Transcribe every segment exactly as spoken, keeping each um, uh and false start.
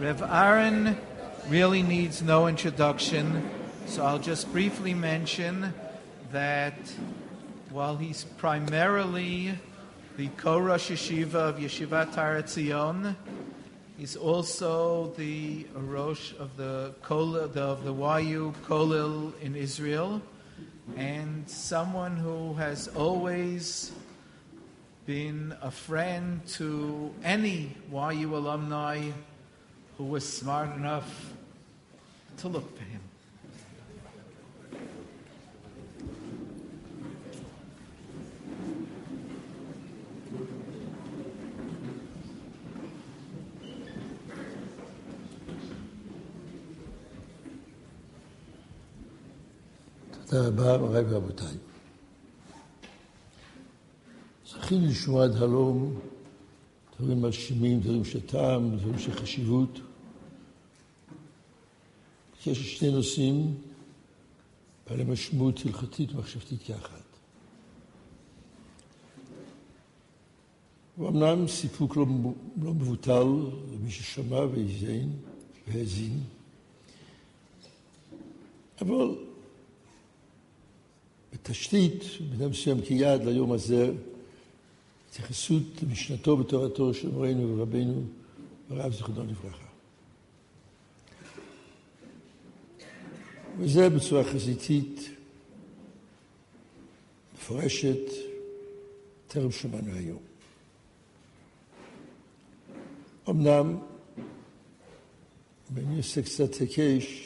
Rev Aaron really needs no introduction, so I'll just briefly mention that while he's primarily the co-Rosh Yeshiva of Yeshivat Har Etzion, he's also the Rosh of the, of the Y U Kolil in Israel, and someone who has always been a friend to any Y U alumni who was smart enough to look for him. תודה רבה, מוריי ורבותיי. זכינו לשמוע עד הלום דברים מרשימים, דברים של טעם, דברים של חשיבות. יש שני נושאים בעלי משמעות הלכתית ומחשבתית כאחד. ואמנם סיפוק לא, לא מבוטל למי ששמע והאזין, והאזין, אבל בתשתית, במידה מסוים כיעד ליום הזה, התייחסות למשנתו בתורתו של מורנו ורבנו הרב זיכרונו לברכה. וזה בצורה חזיתית, מפורשת, טרם שמענו היום. אמנם, ואני עושה קצת היקש,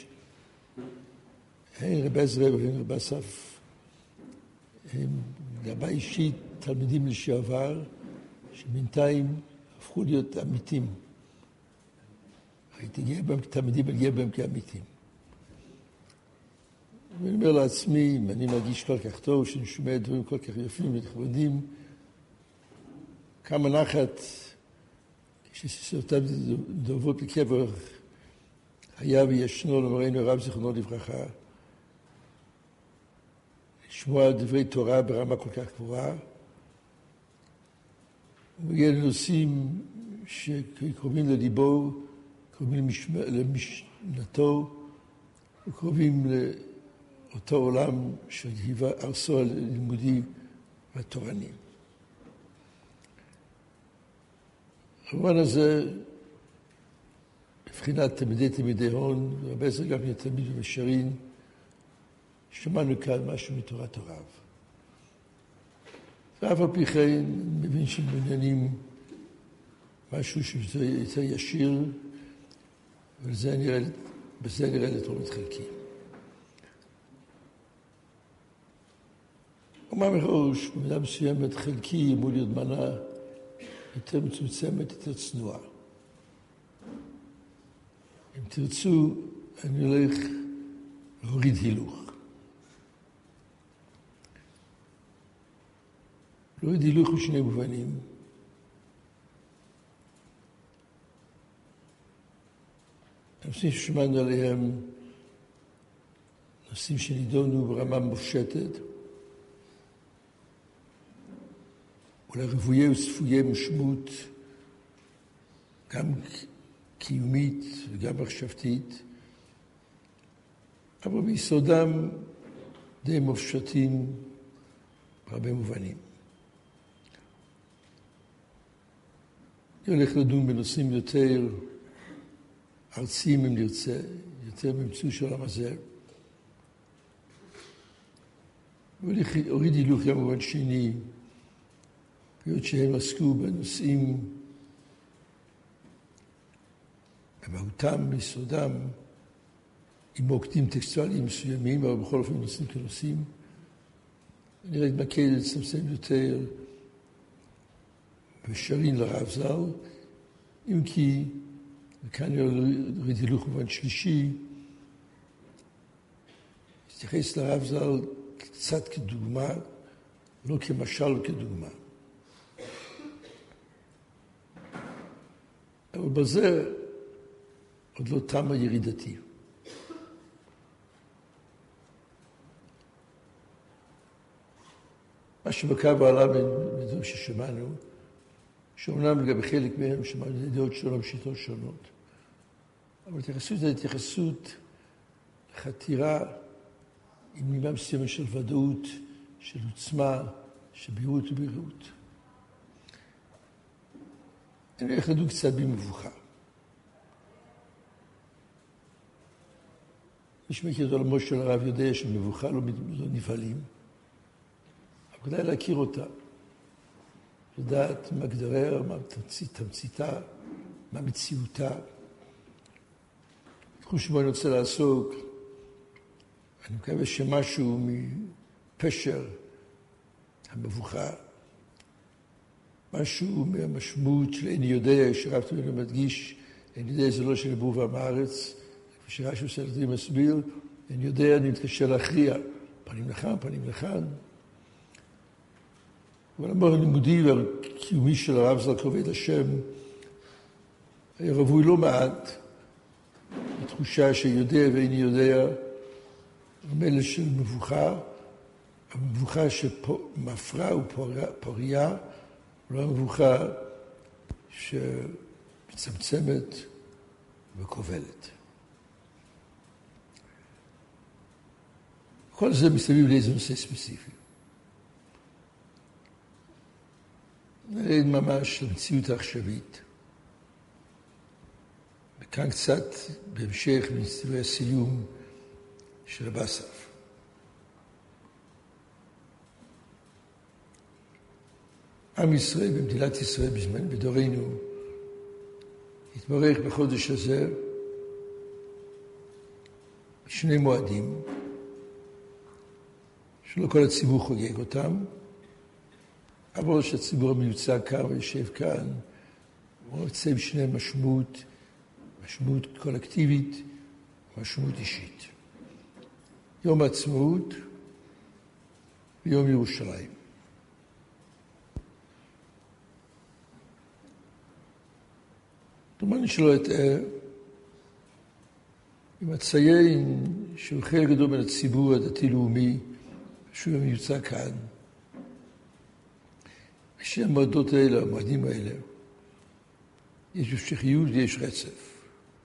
הן רבי עזרא והן רבי אסף, הם גבה אישית תלמידים לשעבר, שבינתיים הפכו להיות עמיתים. הייתי גאה בהם כתלמידים, אני גאה בהם כאמיתים. ואני אומר לעצמי, אם אני מרגיש כל כך טוב, שאני שומע דברים כל כך יפים ונכבדים, כמה נחת, כשסרטם דוברות לקבר, היה וישנו למורנו הרב זיכרונו לברכה, לשמוע דברי תורה ברמה כל כך גבוהה, ויהיה לנושאים שקרובים לליבו, קרובים למשנתו, וקרובים לאותו עולם שהיווה ארסו הלימודי והתורני. במובן הזה, בבחינת תלמידי תלמידי הון, והרבה זה גם תלמיד במישרין, שמענו כאן משהו מתורת הרב. ואף על פי כן, מבין שמעוניינים משהו שזה יותר ישיר, ובזה נראה, בזה נראה לתרומת חלקי. אומר מראש, במידה מסוימת חלקי אמור להיות מנה יותר מצומצמת, יותר צנועה. אם תרצו, אני הולך להוריד הילוך. להוריד הילוך בשני מובנים. הנושאים ששמענו עליהם, נושאים שנידונו ברמה מופשטת, אולי רבויי וספויי משמעות, גם קיומית וגם מחשבתית, אבל ביסודם די מופשטים בהרבה מובנים. אני הולך לדון בנושאים יותר ארציים אם נרצה, יותר במציאות של העולם הזה. והוריד הילוך גם במובן שני, היות שהם עסקו בנושאים במהותם, ביסודם, עם מוקדים טקסטואליים מסוימים, אבל בכל אופן נושאים כנושאים. אני רק מתמקד לצמצם יותר בשרין לרב ז"ל, אם כי, וכאן אני אוריד הילוך במובן שלישי, להתייחס לרב ז"ל קצת כדוגמה, לא כמשל כדוגמה. אבל בזה עוד לא תמה ירידתי. מה שבקע בעלה בדברים ששמענו, שאומנם לגבי חלק מהם שמענו דעות שונות, שיטות שונות. אבל התייחסות זה התייחסות לחתירה עם נימה מסוימת של ודאות, של עוצמה, של בהירות ובהירות. אני הולך לדון קצת במבוכה. מי שמכיר את עולמו של הרב יודע שמבוכה לא, לא נבהלים, אבל כדאי להכיר אותה, לדעת מה גדריה, מה תמצית, תמציתה, מה מציאותה. בתחום שבו אני רוצה לעסוק, אני מקווה שמשהו מפשר המבוכה, משהו מהמשמעות של איני יודע, שרב תמיד מדגיש, איני יודע זה לא של בור ועם הארץ, כפי שרש"י עושה לדברים מסביר, איני יודע, אני מתקשה להכריע, פנים לכאן, פנים לכאן. אבל המוח הלימודי והקיומי של הרב ז"ל כבוד השם, היה רבוי לא מעט, בתחושה שיודע ואיני יודע, המלל של מבוכה, המבוכה שמפרה ופוריה, לא המבוכה שמצמצמת וכובלת. כל זה מסביב לאיזה נושא ספציפי. נרד ממש למציאות העכשווית. וכאן קצת בהמשך מסתירי הסיום של רב אסף. עם ישראל במדינת ישראל בזמן בדורנו התברך בחודש הזה בשני מועדים שלא כל הציבור חוגג אותם, אבל שהציבור המיוצג כאן ויושב כאן הוא רוצה בשני משמעות, משמעות קולקטיבית ומשמעות אישית. יום העצמאות ויום ירושלים. דומני שלא אטעה, אם אציין שהוא חלק גדול מן הציבור הדתי-לאומי, שהוא המיוצג כאן, ושהמועדות האלה, המועדים האלה, יש המשכיות ויש רצף.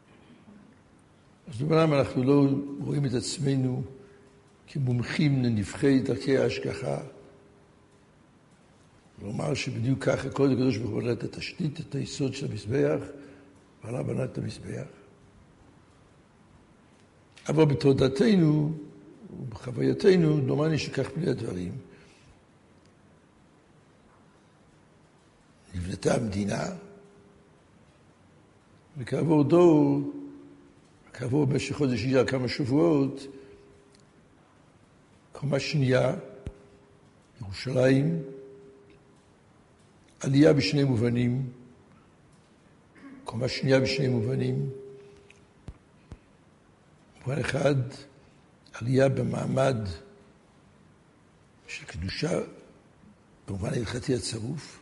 אז דומני אנחנו לא רואים את עצמנו כמומחים לנבחי דרכי ההשגחה, לומר שבדיוק ככה כל הקדוש ברוך הוא בנה את התשתית, את היסוד של המזבח, ועלה בנה את המזבח. אבל בתודעתנו ובחווייתנו דומני שכך פני הדברים. נבנתה המדינה, וכעבור דור, כעבור במשך חודש אייר כמה שבועות, קומה שנייה, ירושלים, עלייה בשני מובנים, קומה שנייה בשני מובנים. מובן אחד, עלייה במעמד של קדושה, במובן ההלכתי הצרוף.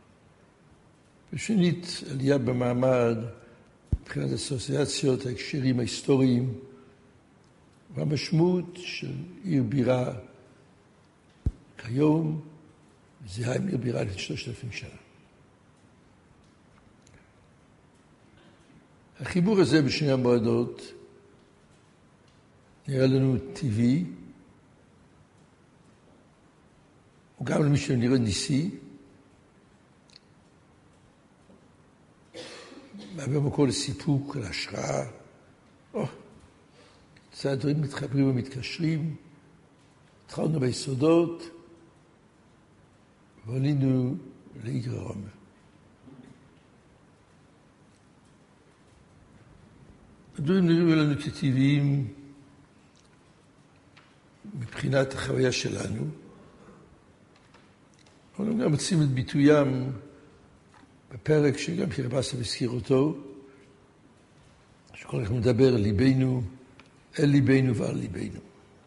ושנית, עלייה במעמד, מבחינת אסוציאציות, ההקשרים ההיסטוריים, והמשמעות של עיר בירה כיום, זהה עם עיר בירה לפני שלושת אלפים שנה. החיבור הזה בשני המועדות נראה לנו טבעי, וגם למי שנראה ניסי, מהווה מקור לסיפוק, להשראה. או, קצת הדברים מתחברים ומתקשרים, התחלנו ביסודות, ועלינו לאיגרום. הדברים נראים לנו כטבעיים מבחינת החוויה שלנו, אבל הם גם מוצאים את ביטוים בפרק שגם רב אסף הזכיר אותו, שכל כך מדבר ליבנו, אל ליבנו ועל ליבנו.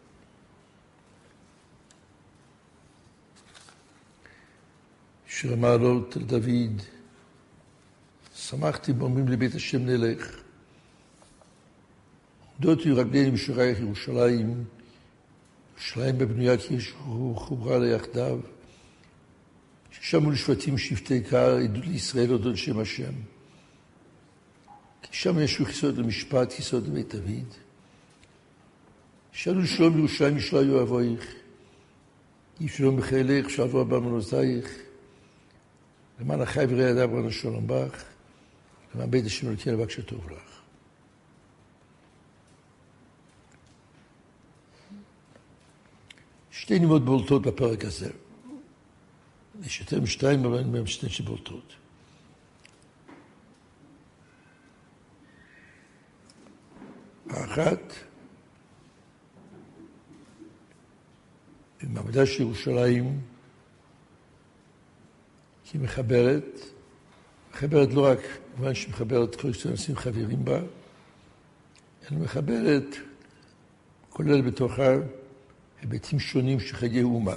שיר המעלות על דוד, שמחתי באומרים לבית השם נלך, עומדות רגלינו בשורייך ירושלים, ירושלים בבנויה כי יש חוברה לה יחדיו, ששמו לשבטים שבטי קר, עדות לישראל הודות שם השם. כי שם יש יסוד למשפט, יסוד לבית דוד. שאלו שלום ירושלים ישלה יאהבויך, יהי שלום בחילך, שלום הבא מנוזייך, למען החי וראה ידיו רנה שלום בך, למען בית השם אלוקינו לבקש טוב לך. שתי נימות בולטות בפרק הזה. יש יותר משתיים, אבל אני אומר שתי שבולטות. האחת, במעמדה של ירושלים, היא מחברת, מחברת לא רק, כמובן שהיא מחברת כל שנושאים חברים בה, אלא מחברת, כולל בתוכה, היבטים שונים של חיי אומה.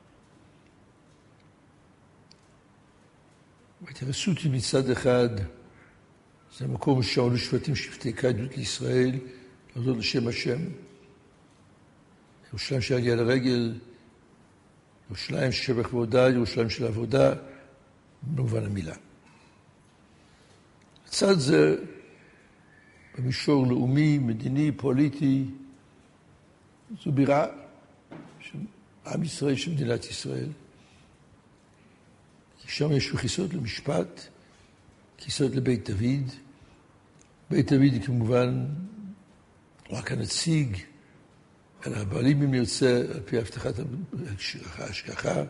וההתייחסות היא מצד אחד, זה המקום שעלו שבטים שבטי כעדות לישראל, להודות לשם השם. ירושלים שהגיעה לרגל, ירושלים של שבח ועבודה, ירושלים של עבודה, במובן המילה. לצד זה, במישור לאומי, מדיני, פוליטי, זו בירה של עם ישראל, של מדינת ישראל. כי שם יש כיסוד למשפט, כיסוד לבית דוד. בית דוד היא כמובן רק הנציג, אלא הבעלים אם נרצה, על פי הבטחת ההשגחה,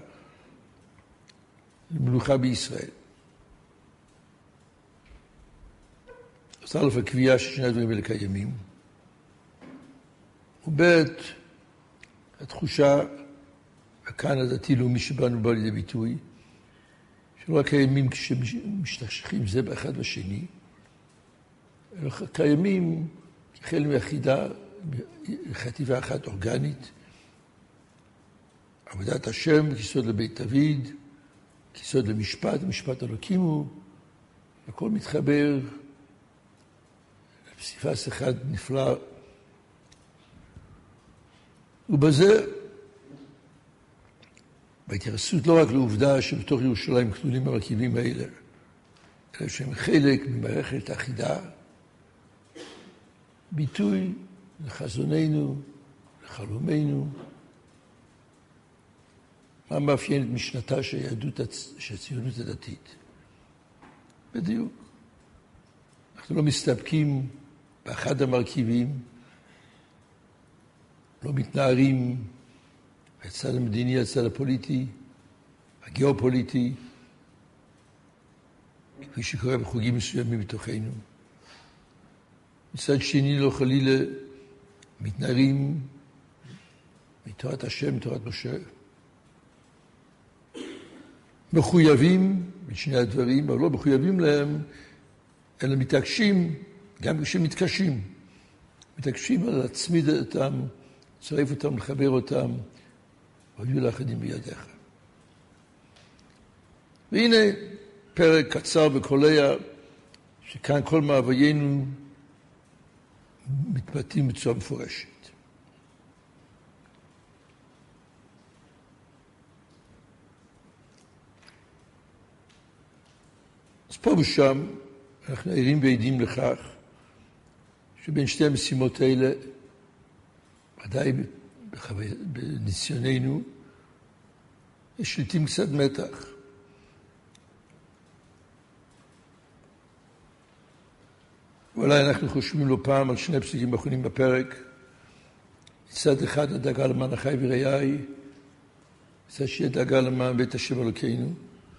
למלוכה בישראל. אז א' הקביעה ששני הדברים האלה קיימים, וב' התחושה, הכאן הדתי-לאומי שבאנו בא לידי ביטוי, שלא רק קיימים כשמשתכשכים זה באחד בשני, אלא קיימים כחלק מיחידה, חטיבה אחת אורגנית, עבודת השם, כיסוד לבית דוד, כיסוד למשפט, המשפט אלוקים הוא, הכל מתחבר לפסיפס אחד נפלא. ובזה, בהתייחסות לא רק לעובדה שבתוך ירושלים כלולים המרכיבים האלה, אלא שהם חלק ממערכת אחידה, ביטוי לחזוננו, לחלומנו, מה מאפיין את משנתה של היהדות, של הציונות הדתית. בדיוק. אנחנו לא מסתפקים באחד המרכיבים, לא מתנערים מהצד המדיני, הצד הפוליטי, הגיאופוליטי, כפי שקורה בחוגים מסוימים בתוכנו. מצד שני לא חלילה מתנערים מתורת השם, מתורת משה. מחויבים בשני הדברים, אבל לא מחויבים להם, אלא מתעקשים, גם כשמתקשים, מתעקשים על להצמיד אותם, לצרף אותם, לחבר אותם, והיו לאחדים בידיך. והנה פרק קצר וקולע, שכאן כל מאוויינו מתבטאים בצורה מפורשת. אז פה ושם אנחנו ערים ועדים לכך שבין שתי המשימות האלה, ודאי בניסיוננו, יש לעתים קצת מתח. ואולי אנחנו חושבים לא פעם על שני פסוקים האחרונים בפרק. מצד אחד הדאגה למען החי ורעי, מצד שני הדאגה למען בית השם אלוקינו.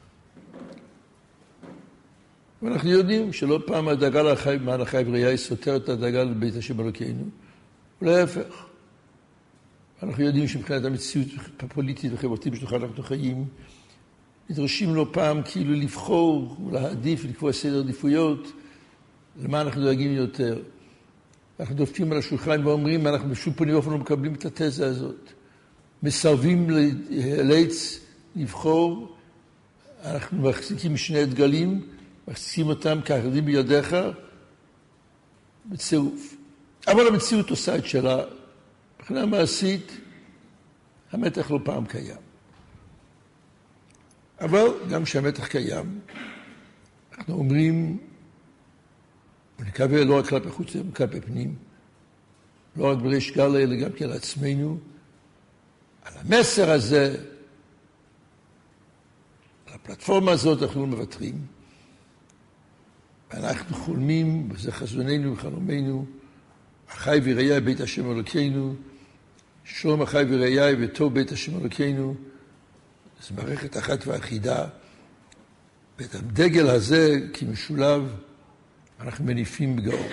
ואנחנו יודעים שלא פעם הדאגה למען החי ורעי סותר את הדאגה לבית השם אלוקינו, ולהפך. אנחנו יודעים שמבחינת המציאות הפוליטית וחברתית בשלוחה אנחנו חיים, נדרשים לא פעם כאילו לבחור ולהעדיף, לקבוע סדר עדיפויות, למה אנחנו דואגים יותר. אנחנו דופקים על השולחן ואומרים, אנחנו בשום פנים ואופן לא מקבלים את התזה הזאת. מסרבים להיאלץ לבחור, אנחנו מחזיקים שני דגלים, מחזיקים אותם כאחדים בידיך, בצירוף. אבל המציאות עושה את שלה, מבחינה מעשית, המתח לא פעם קיים. אבל גם כשהמתח קיים, אנחנו אומרים, ונקווה לא רק כלפי חוץ, אלא כלפי פנים, לא רק בריש גל, אלא גם כן לעצמנו. על המסר הזה, על הפלטפורמה הזאת, אנחנו לא מוותרים. ואנחנו חולמים, וזה חזוננו וחלומנו, אחי וראיי בית השם אלוקינו, שלום אחי וראיי וטוב בית השם אלוקינו. זו מערכת אחת ואחידה, ואת הדגל הזה כמשולב אנחנו מניפים בגאון.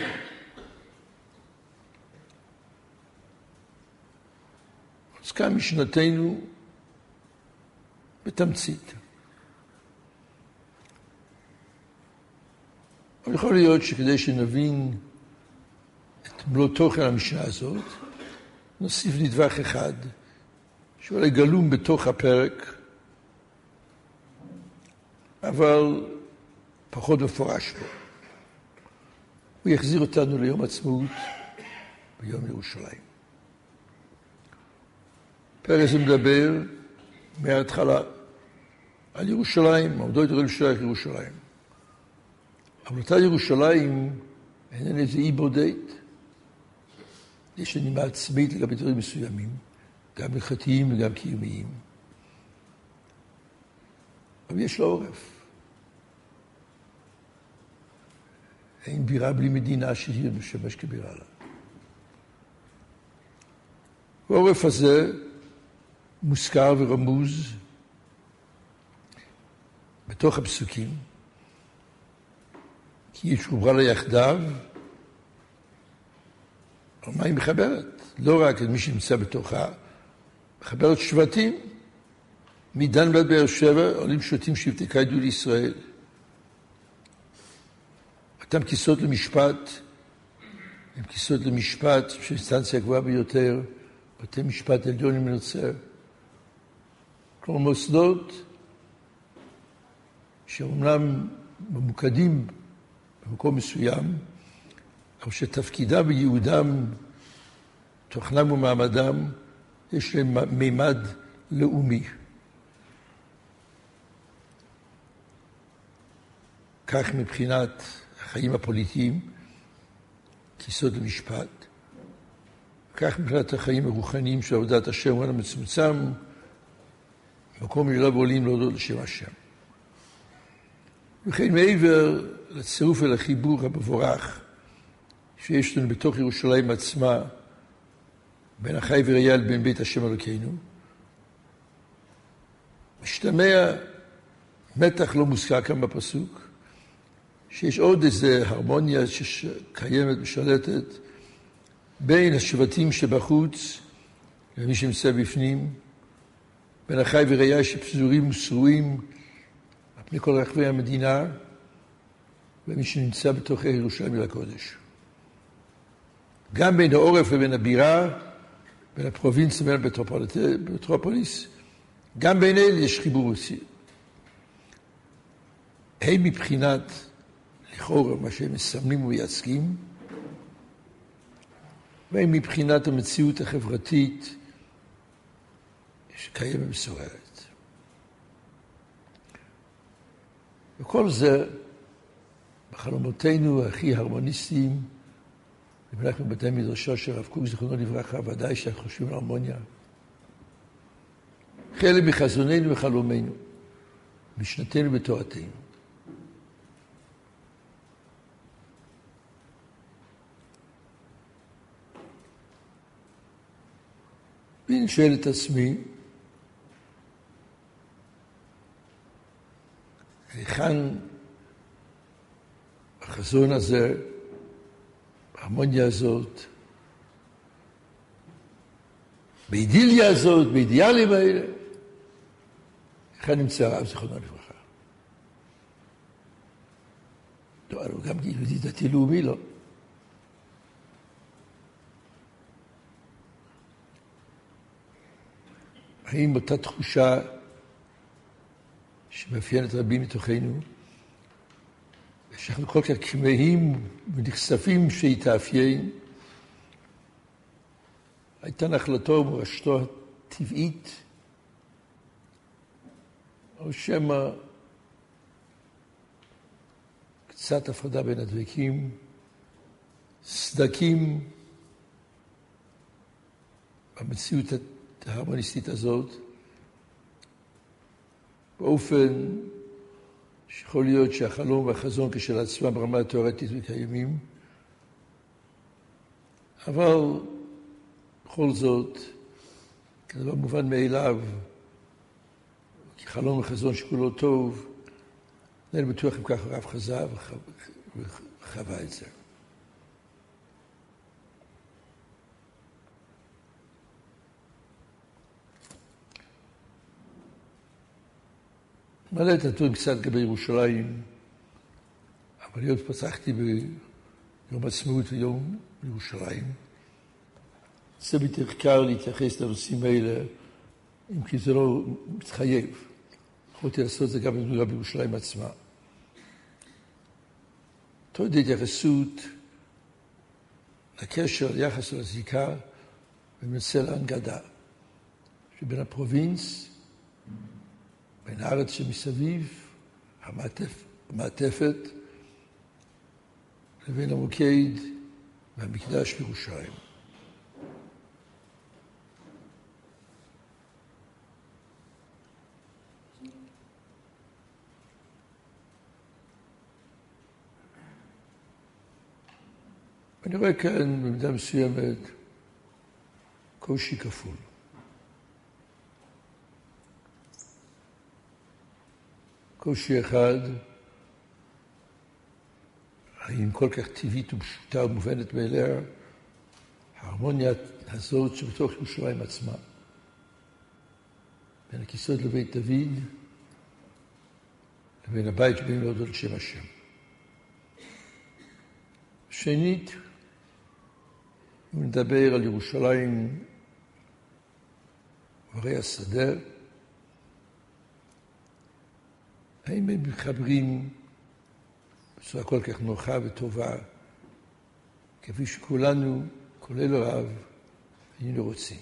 אז כאן משנתנו בתמצית. אבל יכול להיות שכדי שנבין את מלוא תוכן המשנה הזאת, נוסיף נדבך אחד, שאולי גלום בתוך הפרק, אבל פחות מפורש בו. הוא יחזיר אותנו ליום עצמאות ביום ירושלים. פרק זה מדבר מההתחלה על ירושלים, עמדות ירושלים, ירושלים. אבל אותה ירושלים איננה איזה אי בודד. יש נימה עצמית לגבי דברים מסוימים, גם הלכתיים וגם קיומיים. אבל יש לו עורף. אין בירה בלי מדינה שהיא משמש כבירה לה. העורף הזה מוזכר ורמוז בתוך הפסוקים, כי היא שוברה לה יחדיו, אבל מה היא מחברת? לא רק את מי שנמצא בתוכה, מחברת שבטים, מדן ועד באר שבע, עולים שבטים שבטי קיידו לישראל. אותם כיסות למשפט, הם כיסות למשפט שהאינסטנציה הגבוהה ביותר, בתי משפט עליון אם נרצה. כלומר מוסדות שאומנם ממוקדים במקום מסוים, אבל שתפקידם וייעודם, תוכנם ומעמדם, יש להם מימד לאומי. כך מבחינת החיים הפוליטיים, כיסוד למשפט, כך מבחינת החיים הרוחניים של עבודת השם, הוא המצומצם, מקום אליו עולים להודות לשם השם. וכן מעבר לצירוף ולחיבור המבורך שיש לנו בתוך ירושלים עצמה, בין אחי וראיי לבין בית השם אלוקינו, משתמע מתח לא מוזכר כאן בפסוק, שיש עוד איזו הרמוניה שקיימת ושלטת בין השבטים שבחוץ למי שנמצא בפנים, בין אחי וראיי שפזורים ושרועים על פני כל רחבי המדינה, ומי שנמצא בתוך ירושלים אל הקודש. גם בין העורף ובין הבירה, בין הפרובינציה ובין המטרופוליס, גם בין אלה יש חיבור רוסי. הם מבחינת לכאורה מה שהם מסמלים ומייצגים, והם מבחינת המציאות החברתית שקיימת ומסוררת. וכל זה בחלומותינו הכי הרמוניסטיים, אנחנו בבתי מדרשו של הרב קוק זיכרונו לברכה, ודאי שאנחנו חושבים על הרמוניה. חלק מחזוננו וחלומנו, משנתנו בתורתנו. ואני שואל את עצמי, היכן החזון הזה, ההרמוניה הזאת, באידיליה הזאת, באידיאלים האלה, היכן נמצא הרב זיכרונו לברכה? לא, אבל גם יהודי דתי לאומי לא. האם אותה תחושה שמאפיינת רבים מתוכנו, שאנחנו כל כך כמהים ונחשפים שהיא תאפיין, הייתה נחלתו ומורשתו הטבעית, או שמא קצת הפרדה בין הדבקים, סדקים במציאות ההרמוניסטית הזאת, באופן שיכול להיות שהחלום והחזון כשלעצמם ברמה התיאורטית וקיימים, אבל בכל זאת, כדבר מובן מאליו, כי חלום וחזון שכולו טוב, אני בטוח אם כך הרב חזה וחווה את זה. מעלה את הטון קצת לגבי ירושלים, אבל להיות פתחתי ביום עצמאות ויום ירושלים. זה בתחקר להתייחס לנושאים האלה, אם כי זה לא מתחייב. יכולתי לעשות את זה גם במדינה בירושלים עצמה. תודה התייחסות לקשר, ליחס ולזיקה, ומנסה להנגדה, שבין הפרובינס, בין הארץ שמסביב, המעטפ, המעטפת, לבין המוקד והמקדש בירושלים. אני רואה כאן במידה מסוימת קושי כפול. קושי אחד, האם כל כך טבעית ופשוטה ומובנת מאליה, ההרמוניה הזאת שבתוך ירושלים עצמה, בין הכיסאות לבית דוד, לבין הבית שבאים להודות על שם השם. שנית, אם נדבר על ירושלים וערי השדה, האם הם מחברים בצורה כל כך נוחה וטובה, כפי שכולנו, כולל הרב, היינו רוצים.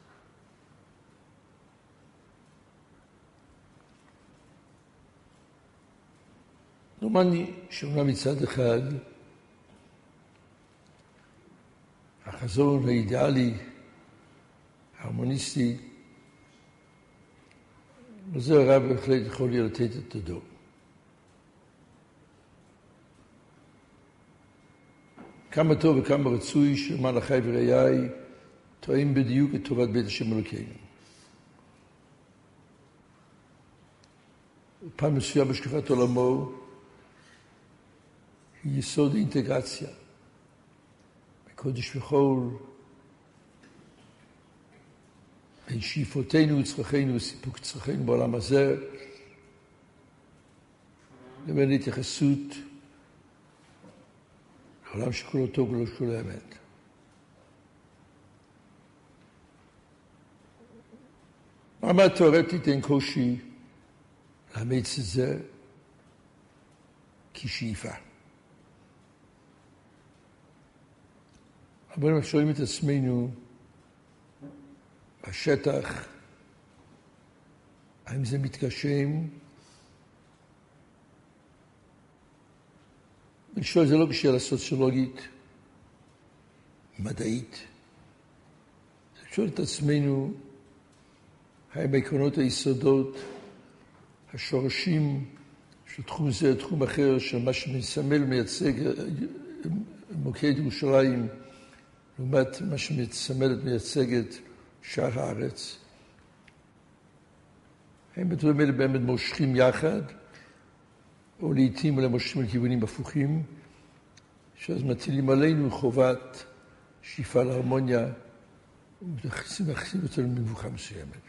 דומני שאומנם מצד אחד, החזון האידיאלי, ההרמוניסטי, וזה הרב בהחלט יכול לי לתת את תודו. כמה טוב וכמה רצוי שמען אחי ורעיי תואם בדיוק את טובת בית השם אלוקינו. פעם מסוים בשקפת עולמו היא יסוד האינטגרציה. קודש וחול, בין שאיפותינו וצרכינו וסיפוק צרכינו בעולם הזה, לבין התייחסות לעולם שכולו טוב ולא שכולו אמת. ברמה התיאורטית אין קושי לאמץ את זה כשאיפה. אבל אם שואלים את עצמנו בשטח, האם זה מתגשם? אני שואל, זה לא בשאלה סוציולוגית, מדעית. אני שואל את עצמנו, האם העקרונות היסודות, השורשים של תחום זה, תחום אחר, של מה שמסמל מייצג מוקד ירושלים, לעומת מה שמסמלת מייצגת שאר הארץ. הם בדברים האלה באמת מושכים יחד, או לעתים הם מושכים לכיוונים הפוכים, שאז מטילים עלינו חובת שאיפה להרמוניה, ומכניסים אותנו למבוכה מסוימת.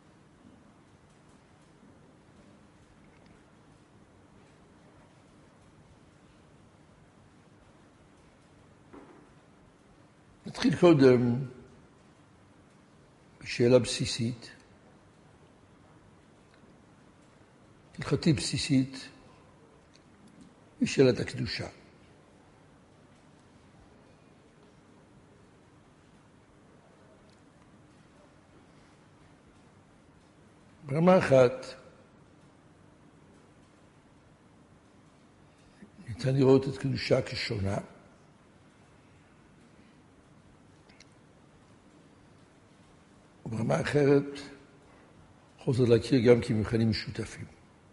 נתחיל קודם בשאלה בסיסית, הלכתית בסיסית, בשאלת הקדושה. ברמה אחת, ניתן לראות את קדושה כשונה, ברמה אחרת, בכל זאת להכיר גם כמבחנים משותפים.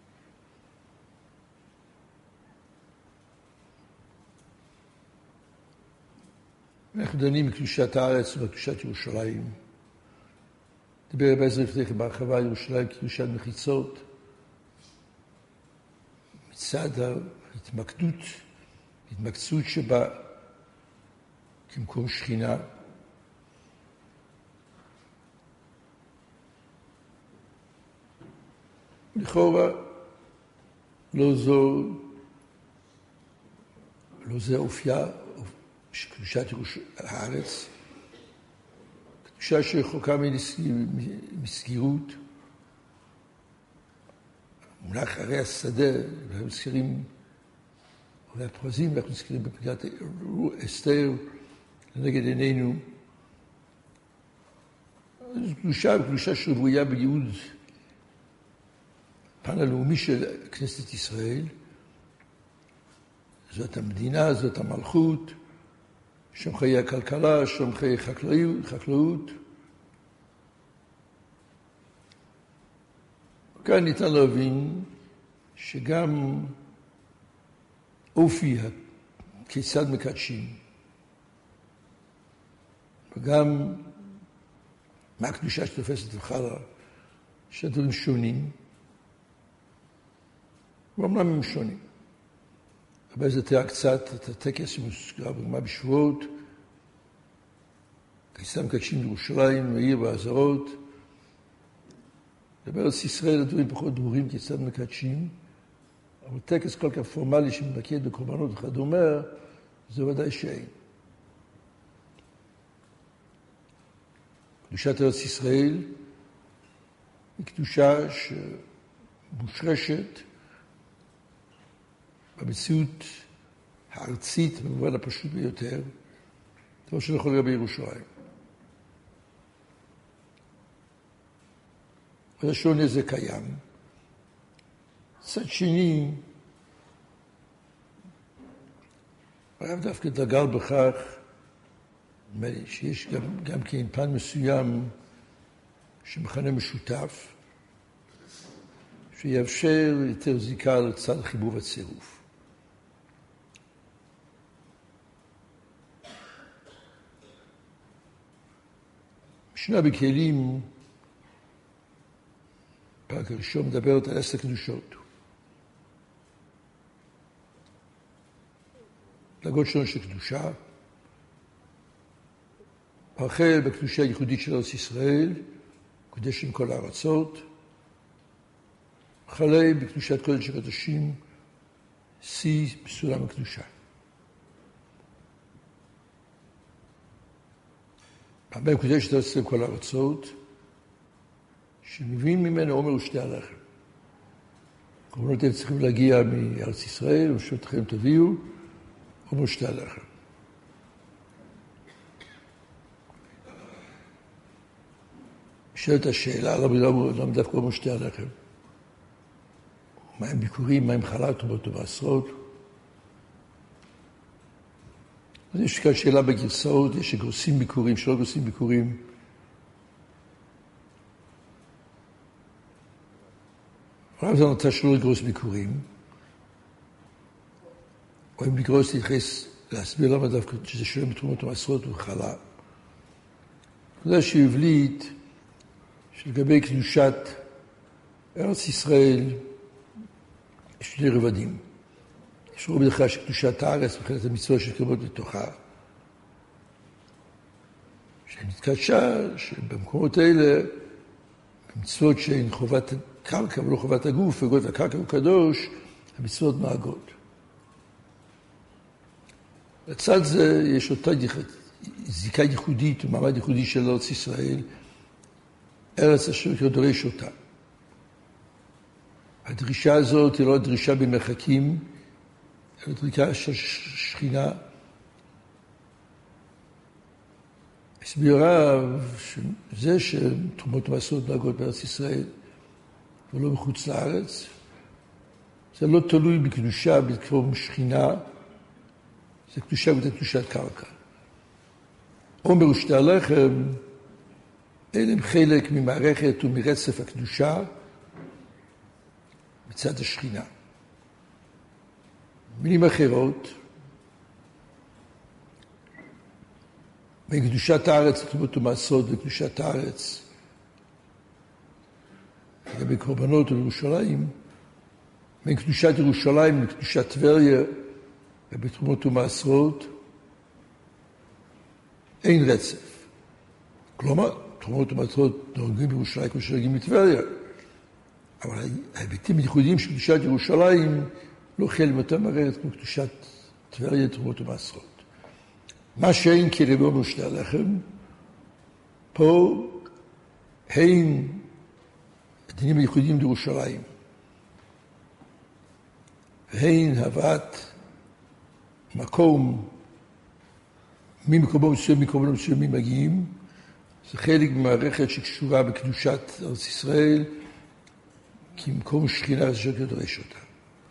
אנחנו דנים בקדושת הארץ ובקדושת ירושלים. דיבר רבי עזרא לפני כן בהרחבה על ירושלים כקדושת מחיצות, מצד ההתמקדות, ההתמקצות שבה כמקום שכינה. לכאורה לא זו, לא זה אופייה של קדושת הארץ, קדושה שרחוקה מסגירות. מונח הרי השדה, אנחנו מזכירים, אולי הפרזים, אנחנו מזכירים בפגרת אסתר, לנגד עינינו. זו קדושה, קדושה שרוויה בייעוד הפן הלאומי של כנסת ישראל. זאת המדינה, זאת המלכות, שם חיי הכלכלה, שם חיי חקלאות, חקלאות. כאן ניתן להבין שגם אופי כיצד מקדשים, וגם מה הקדושה שתופסת וחלה, שהדברים שונים, ואומנם הם שונים. אבל זה תראה קצת את הטקס שמוזכר בגמרא בשבועות, כיצד מקדשים בירושלים, העיר והעזרות. בארץ ישראל הדברים פחות ברורים כיצד מקדשים, אבל טקס כל כך פורמלי שמתמקד בקורבנות וכדומה, זה ודאי שאין. קדושת ארץ ישראל היא קדושה שמושרשת במציאות הארצית, במובן הפשוט ביותר, דבר שנכון לגבי ירושלים. הראשון הזה קיים. צד שני, הרב דווקא דגל בכך, שיש גם, גם כן פן מסוים שמכנה משותף, שיאפשר יותר זיקה לצד חיבור וצירוף. משנה בכלים, פרק הראשון מדברת על עשר קדושות. דרגות שונות של קדושה. החל בקדושה הייחודית של ארץ ישראל, קודש עם כל הארצות. חלה בקדושת קודש הקדושים, שיא בסולם הקדושה. פעם קודש את ארץ ישראל כל הארצות, שמבין ממנו עומר ושתי הלחם. קורבנות הם צריכים להגיע מארץ ישראל, ושבתכם תביאו, עומר ושתי הלחם. שואלת השאלה, למה דווקא עומר ושתי הלחם? מה הם ביקורים, מה הם חלת, טובות ובעשרות? אז יש כאן שאלה בגרסאות, יש שגורסים ביקורים, שלא גורסים ביקורים. הרב זה נוצא שלא לגרוס ביקורים, או אם לגרוס להתייחס להסביר למה דווקא שזה שולם בתרומות ומעשרות וחלה. זה שהבליט שלגבי קדושת ארץ ישראל יש שני רבדים. יש רוב בדרך כלל שקדושת הארץ מבחינת המצוות שקרבות לתוכה, שנתקדשה, שבמקומות האלה, במצוות שהן חובת קרקע ולא חובת הגוף, וגות הקרקע הוא קדוש, המצוות נוהגות. לצד זה יש אותה זיקה ייחודית ומעמד ייחודי של ארץ ישראל, ארץ אשר דורש אותה. הדרישה הזאת היא לא דרישה במרחקים, אלא דרישה של שכינה. הסביר הרב שזה שתרומות ומעשרות נוהגות בארץ ישראל ולא מחוץ לארץ, זה לא תלוי בקדושה, בקרוב שכינה, זה קדושה וזה קדושת קרקע. עומר ושתי הלחם אלה הם חלק ממערכת ומרצף הקדושה מצד השכינה. במילים אחרות, בין קדושת הארץ לתרומות ומעשרות וקדושת הארץ לגבי קורבנות ולירושלים, בין קדושת ירושלים לקדושת טבריה ובתרומות ומעשרות אין רצף. כלומר, תרומות ומעשרות נוהגים בירושלים כמו שנוהגים בטבריה, אבל ההיבטים הייחודיים של קדושת ירושלים לא חלק מאותה מערכת כמו קדושת טבריה, תרומות ומעשרות. מה שאין כרבעון ושני הלחם, פה הן הדינים הייחודיים בירושלים, והן הבאת מקום ממקומות מסוימים, מקומות מסוימים מגיעים, זה חלק ממערכת שקשורה בקדושת ארץ ישראל, כי מקום שכינה זה שאתה דורש אותה.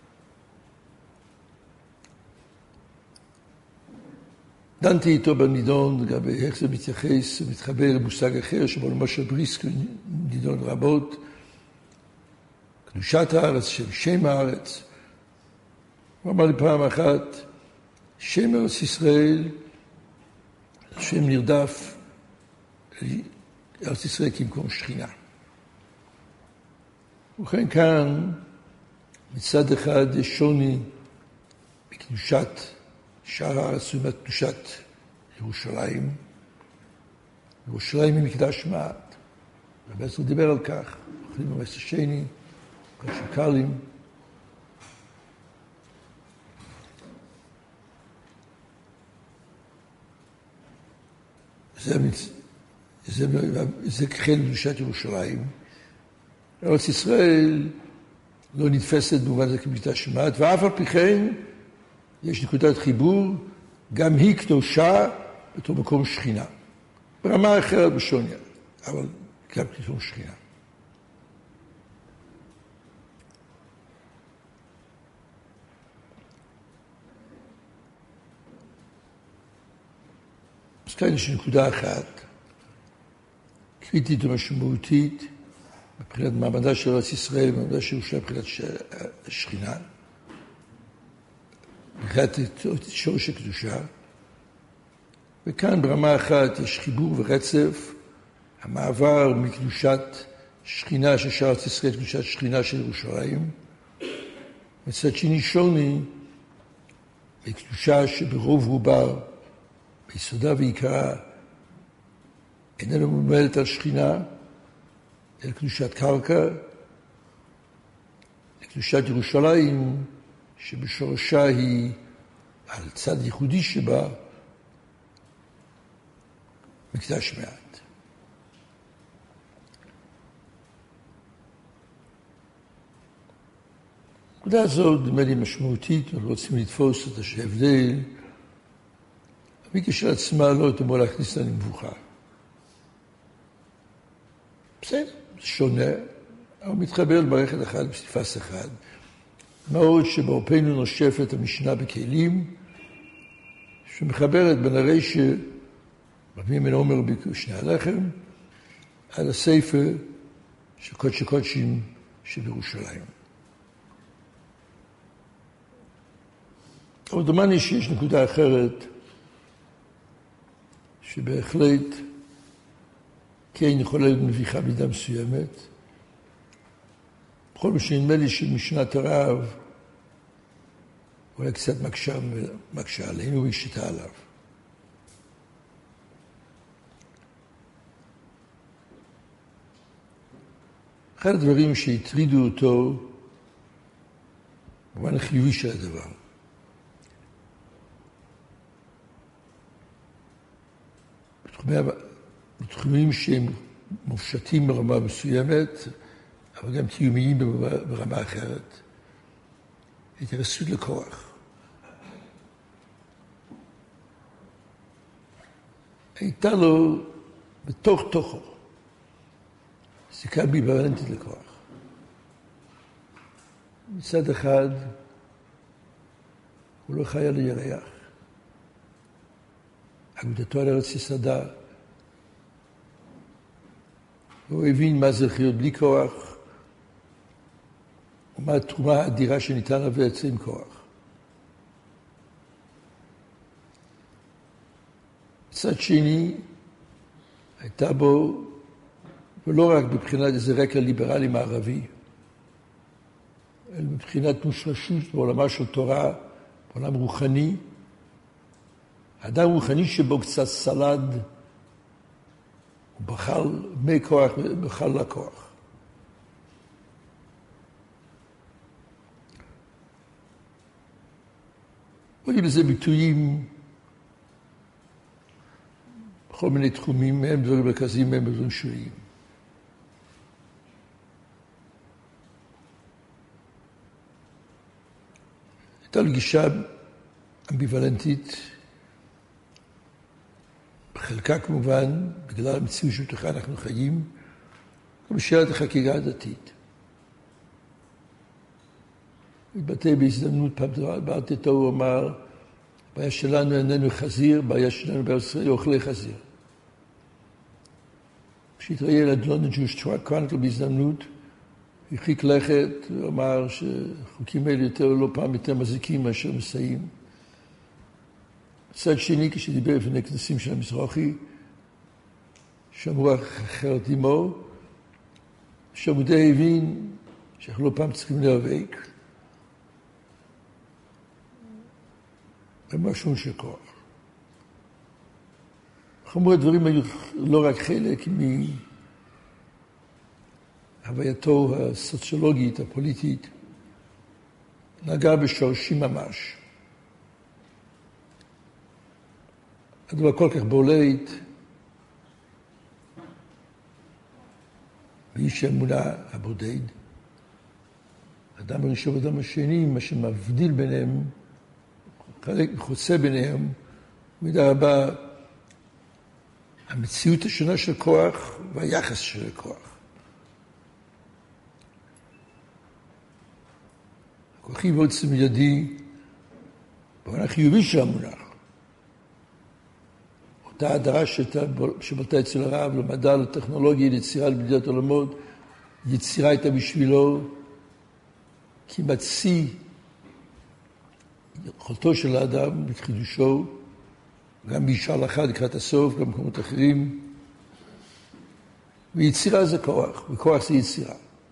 דנתי איתו בנידון לגבי איך זה מתייחס ומתחבר למושג אחר, שבו למשל בריסק נידון רבות, קדושת הארץ, שם, שם הארץ. הוא אמר לי פעם אחת, שם ארץ ישראל, שם נרדף, ארץ ישראל כמקום שכינה. ובכן כאן, מצד אחד יש שוני בקדושת שאר הארץ ומקדושת ירושלים. ירושלים היא מקדש מעט. ובעצם הוא דיבר על כך, אוכלים במס השני, קשקלים. זה, זה, זה כחל בקדושת ירושלים. ארץ ישראל לא נתפסת במובן זה כמקדש מעט, ואף על פי כן יש נקודת חיבור, גם היא קדושה בתור מקום שכינה. ברמה אחרת בשוניה, אבל גם מקום שכינה. אז כאן יש נקודה אחת, קריטית ומשמעותית, מבחינת מעמדה של ארץ ישראל, מעמדה של ירושלים, מבחינת השכינה, מבחינת שורש הקדושה. וכאן ברמה אחת יש חיבור ורצף, המעבר מקדושת שכינה של שאר ארץ ישראל, קדושת שכינה של ירושלים. מצד שני שוני, בקדושה שברוב רובה, ביסודה ועיקרה, איננו מומלת על שכינה, אל קדושת קרקע, לקדושת ירושלים, שבשורשה היא על צד ייחודי שבה, מקדש מעט. הנקודה הזאת נדמה לי משמעותית, אנחנו רוצים לתפוס את ההבדל, אבל כשלעצמה לא תאמר להכניס לה למבוכה. בסדר, זה שונה, אבל מתחבר למערכת אחת, בפסיפס אחד. מה עוד שבעורפנו נושפת המשנה בכלים, שמחברת בין הרשע, רבי מן עומר בשני הלחם, עד הספר של קודשי קודשים שבירושלים. אבל דומני שיש נקודה אחרת, שבהחלט כן יכולה להיות מביכה מידה מסוימת. בכל מה שנדמה לי שמשנת הרב, אולי קצת מקשה, מקשה עלינו והשתה עליו. אחד הדברים שהטרידו אותו, במובן החיובי של הדבר, בתחומים שהם מופשטים ברמה מסוימת, אבל גם קיומיים ברמה אחרת, התייחסות לכוח. הייתה לו בתוך תוכו זיקה אמביוולנטית לכוח. מצד אחד, הוא לא חי על הירח. אגודתו על ארץ יסדה, והוא הבין מה זה לחיות בלי כוח, ומה התרומה האדירה שניתן לה ויצא עם כוח. מצד שני, הייתה בו, ולא רק מבחינת איזה רקע ליברלי מערבי, אלא מבחינת מושרשות בעולמה של תורה, בעולם רוחני, אדם רוחני שבו קצת סלד, הוא בחל מי כוח, בחל לכוח. רואים לזה ביטויים בכל מיני תחומים, מהם דברים מרכזיים, מהם דברים שוליים. הייתה לו גישה אמביוולנטית, בחלקה כמובן, בגלל המציאות שבתוכה אנחנו חיים, גם בשאלת החקיקה הדתית. התבטא בהזדמנות פעם דיברתי איתו, הוא אמר, הבעיה שלנו איננו חזיר, הבעיה שלנו בארץ ישראל אוכלי חזיר. כשהתראיין ללונדון ג'ויש קרוניקל בהזדמנות, הרחיק לכת, הוא אמר שחוקים האלה יותר לא פעם יותר מזיקים מאשר מסייעים. מצד שני, כשדיבר לפני כנסים של המזרחי, שאמרו אחרת עמו, שהוא די הבין שאנחנו לא פעם צריכים להיאבק במשהו של כוח. כלומר, הדברים היו לא רק חלק מהווייתו הסוציולוגית, הפוליטית, נגע בשורשים ממש. הדבר כל כך בולט, באיש האמונה הבודד, אדם הראשון ואדם השני, מה שמבדיל ביניהם, חלק מחוצה ביניהם, במידה רבה, המציאות השונה של כוח והיחס של כוח. הכוחי ועוצם ידי, בעונה חיובי של המונח, אותה הדרה שבלטה אצל הרב, למדע, לטכנולוגיה, ליצירה, לבדידת עולמות, יצירה הייתה בשבילו כמעט שיא יכולתו של האדם בחידושו, גם באישה הלכה לקראת הסוף, גם במקומות אחרים. ויצירה זה כוח, וכוח זה יצירה.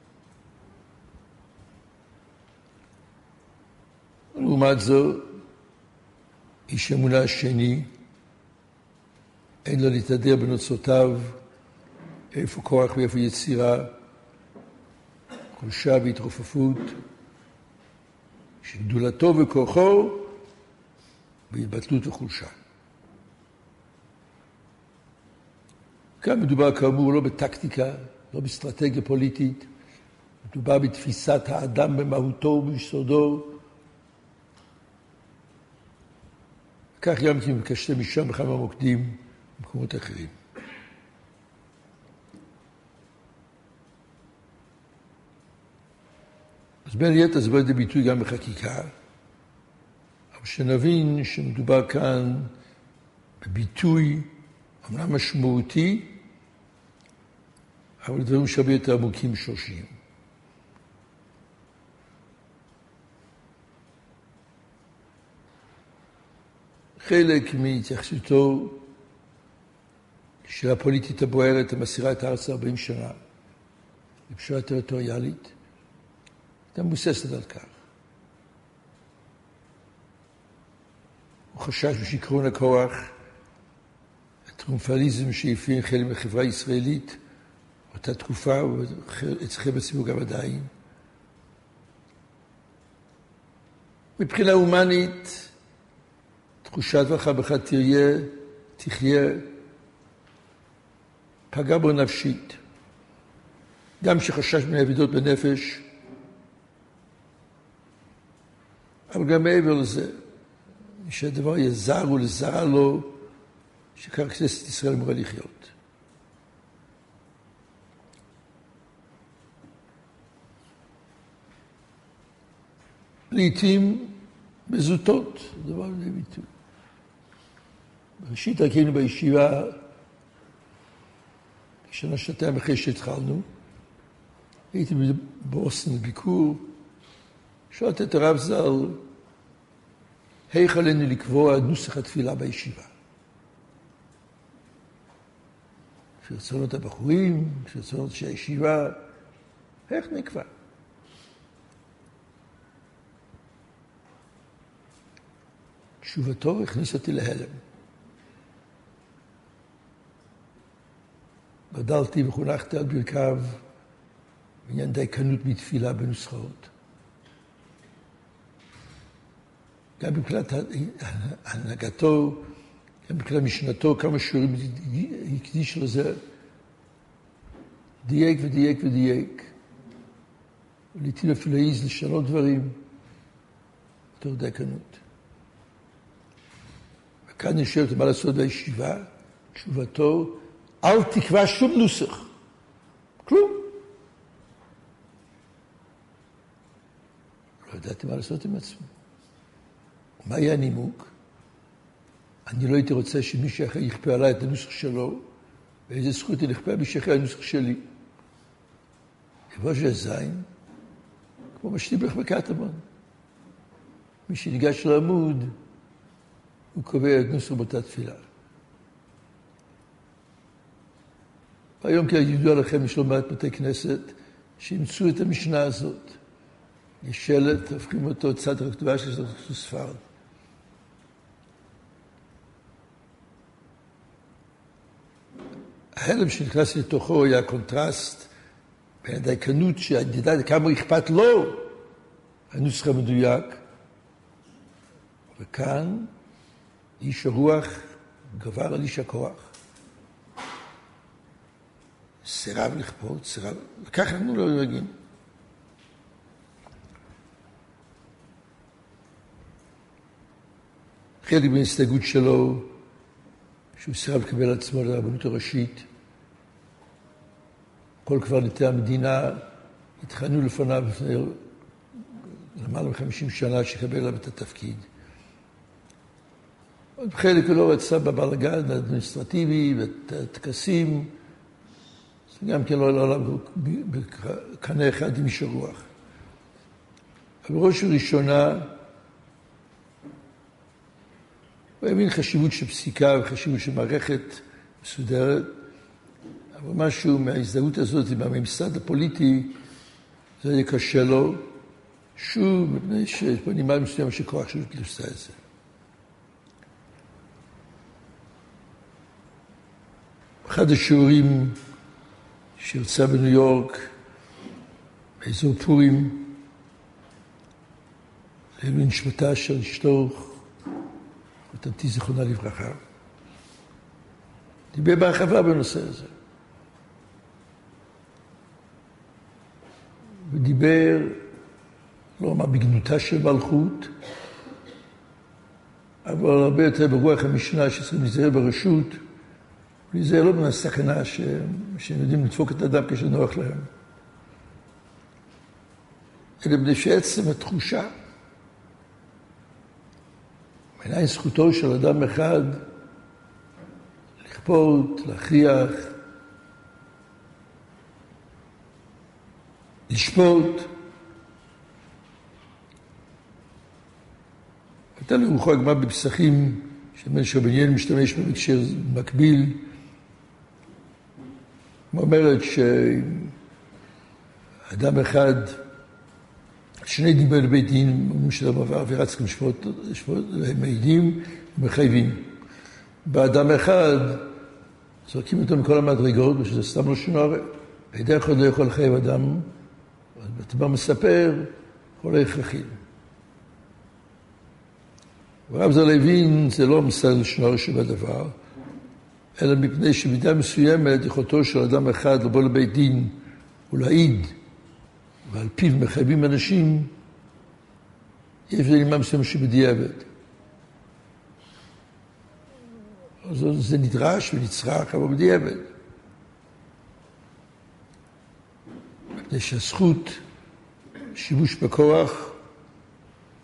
לעומת זו, איש אמונה השני, אין לו להתהדר בנוצותיו, איפה כוח ואיפה יצירה, חולשה והתרופפות, שגדולתו וכוחו בהתבטלות וחולשה. כאן מדובר כאמור לא בטקטיקה, לא באסטרטגיה פוליטית, מדובר בתפיסת האדם במהותו וביסודו. כך גם כי מקשתה משם בכמה מוקדים במקומות אחרים. אז בין היתר זה בא לידי ביטוי גם בחקיקה, אבל שנבין שמדובר כאן בביטוי אמנם משמעותי, אבל דברים שהרבה יותר עמוקים ושורשיים. חלק מהתייחסותו של הפוליטית הבוערת המסירה את הארץ ארבעים שנה, בפשרה טריטוריאלית, הייתה מבוססת על כך. הוא חשש בשיכרון הכוח, הטרומפליזם שהפיין חלק מהחברה הישראלית, אותה תקופה, ואצלכם בציבור גם עדיין. מבחינה הומנית, תחושת וחבך תהיה, תחיה, פגע בו נפשית. גם שחשש מהאבדות בנפש, אבל גם מעבר לזה, שהדבר יהיה זר ולזרה לו, שכך כנסת ישראל אמורה לחיות. לעתים בזוטות, דבר לידי ביטוי. בראשית דרכנו בישיבה, שנה שנתיים אחרי שהתחלנו, הייתי באוסטין לביקור, שאלתי את הרב ז"ל, איך עלינו לקבוע נוסח התפילה בישיבה? שרצונות הבחורים, שרצונות של הישיבה, איך נקבע? תשובתו הכניס אותי להלם. גדלתי וחונכתי על ברכיו בעניין דייקנות בתפילה בנוסחאות. גם מבחינת הנהגתו, גם מבחינת משנתו, כמה שיעורים הקדיש לזה, דייק ודייק ודייק. ולעתים אפילו העז לשנות דברים בתור דייקנות. וכאן אני שואל מה לעשות בישיבה, תשובתו, אל תקבע שום נוסח. כלום. לא ידעתי מה לעשות עם עצמי. מה היה הנימוק? אני לא הייתי רוצה שמישהו אחר יכפה עליי את הנוסח שלו, ואיזה זכות היא לכפה מישהו אחר הנוסח שלי. יבוא של זין, כמו משתיבלך בקטמון. מי שניגש לעמוד, הוא קובע את נוסח באותה תפילה. היום כי ידוע לכם, יש לא מעט בתי כנסת, שימצאו את המשנה הזאת. יש שלט, הופכים אותו צד הכתובה של ספרד. ההלם שנכנס לתוכו היה קונטרסט בין הדייקנות שידע כמה אכפת לו הנוסח המדויק. וכאן איש הרוח גבר על איש הכוח. סירב לכפות, סירב, וכך אנחנו לא נוהגים. חלק מההסתייגות שלו, שהוא סירב לקבל על עצמו לרבנות הראשית, כל קברניטי המדינה התחננו לפניו לפני למעלה מחמישים שנה שקבל עליו את התפקיד. עוד חלק הוא לא רצה בבלגן האדמיניסטרטיבי ואת הטקסים, זה גם כן לא עלה בקנה אחד עם איש הרוח. אבל בראש וראשונה, הוא הבין חשיבות של פסיקה וחשיבות של מערכת מסודרת, אבל משהו מההזדהות הזאת עם הממסד הפוליטי, זה יהיה קשה לו, שוב, מפני שיש פה נימה מסוים של כוח שלו לעשות את זה. אחד השיעורים שהרצה בניו יורק, באזור פורים, לעילוי נשמתה של אשתו, חותנתי זיכרונה לברכה, דיבר בהרחבה בנושא הזה. ודיבר, לא אמר בגנותה של מלכות, אבל הרבה יותר ברוח המשנה שצריכים להיזהר ברשות, וזה לא מן הסכנה שהם יודעים לדפוק את האדם כשנוח להם. אלא בלי שעצם התחושה, בעיניי זכותו של אדם אחד לכפות, להכריח, לשפוט. הייתה לי רוחו הגמרא בפסחים, שבן שרבניאל משתמש בהקשר מקביל, אומרת שאדם אחד, שני דיבר לבית דין, אומרים שאדם עבר עבירה צריכים לשפוט, הם מעידים ומחייבים. באדם אחד, זורקים אותו מכל המדרגות, ושזה סתם לא שונה, הידי אחד לא יכול לחייב אדם, ואתה מספר, כל ההכרחים. ורב ז"ל הבין, זה לא מסר לשנור שבדבר, אלא מפני שמידה מסוימת יכולתו של אדם אחד לבוא לבית דין ולהעיד, ועל פיו מחייבים אנשים, יש לנימה מסוים שבדיעבד. אז זה נדרש ונצרך, אבל בדיעבד. מפני שהזכות, שימוש בכוח,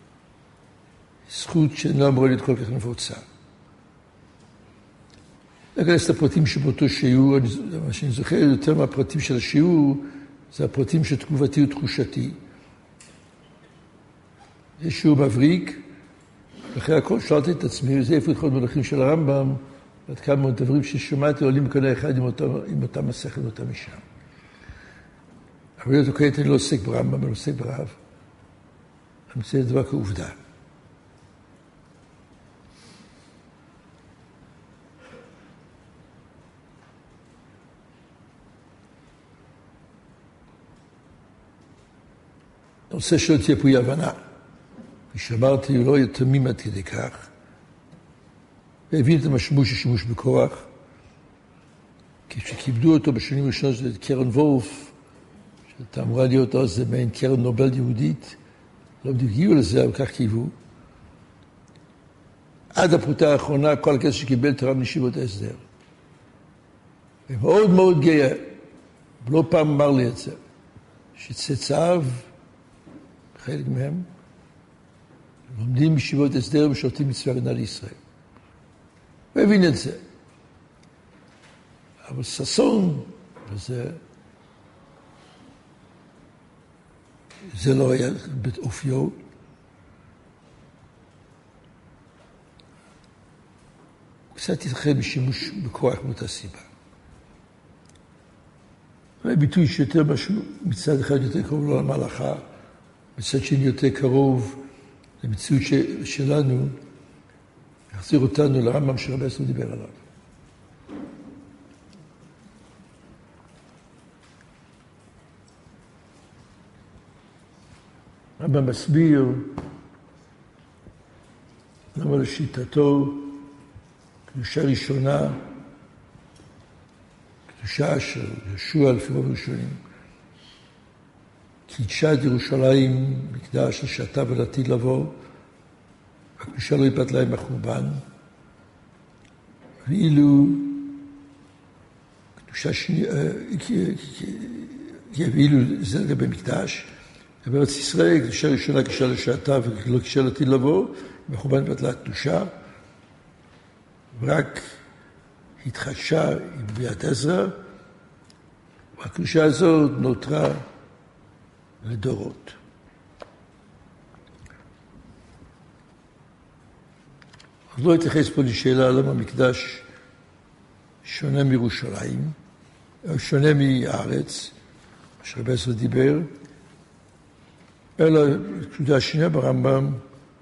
זכות שלא אמורה להיות כל כך נפוצה. להיכנס לפרטים שבאותו שיעור, מה שאני זוכר יותר מהפרטים של השיעור, זה הפרטים של תגובתי ותחושתי. יש שיעור מבריק, ואחרי הכל שאלתי את עצמי, וזה איפה לכל מונחים של הרמב"ם, ועד כמה דברים ששמעתי עולים בקנה אחד עם אותם, עם אותם מסכת ואותם משם. אבל להיות אוקיי, אני לא עוסק ברמב"ם, אני לא עוסק ברב. אני מציין את דבר כעובדה. הנושא שלא תהיה פה היא הבנה. כפי שאמרתי, הוא לא יהיה תמים עד כדי כך. והבין את המשמעות של שימוש בכוח. כשכיבדו אותו בשנים ראשונות של קרן וולף, שהייתה אמורה להיות אז זה מעין קרן נובל יהודית, לא בדיוק הגיעו לזה, אבל כך קייבו. עד הפרוטה האחרונה, כל הכסף שקיבל תרם לישיבות ההסדר. ומאוד מאוד גאה, ולא פעם אמר לי את זה, שצאצאיו, חלק מהם, לומדים בישיבות הסדר ומשרתים מצווה הגנה לישראל. הוא הבין את זה. אבל ששון, וזה, זה לא היה באופיו. הוא קצת התחיל בשימוש בכוח מאותה סיבה. זה ביטוי שיותר משהו, מצד אחד יותר קרוב לא למהלכה, מצד שני יותר קרוב למציאות שלנו, יחזיר אותנו לרמב"ם שרבי עשו דיבר עליו. הרמב"ם מסביר למה לשיטתו קדושה ראשונה, קדושה של יהושע לפי רוב ראשונים, קידשה את ירושלים מקדש לשעתה ולעתיד לבוא, הקדושה לא יפת להם החורבן, ואילו קדושה שנייה, ואילו זה לגבי מקדש, בארץ ישראל, קדושה ראשונה קדושה לשעתה ולא קדושה לעתיד לבוא, בחורבן יפת לה הקדושה, ורק התחדשה עם ביאת עזרא, והקדושה הזאת נותרה לדורות. אז לא אתייחס פה לשאלה למה המקדש שונה מירושלים, או שונה מהארץ, מה שרבי עזרא דיבר, אלא קדושה השנייה ברמב"ם,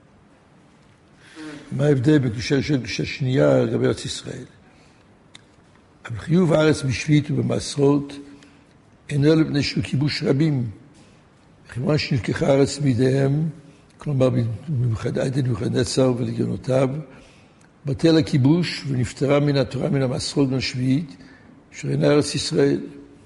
מה ההבדל בין קדושה ראשונה לקדושה שנייה לגבי ארץ ישראל. אבל חיוב הארץ בשביעית ובמעשרות אינו אלא מפני שהוא כיבוש רבים, כיוון שנלקחה הארץ מידיהם, כלומר במיוחד עד נבוכדנצר ולגיונותיו, בטל הכיבוש ונפטרה מן התורה מן המעשרות מן השביעית, אשר אינה ארץ ישראל.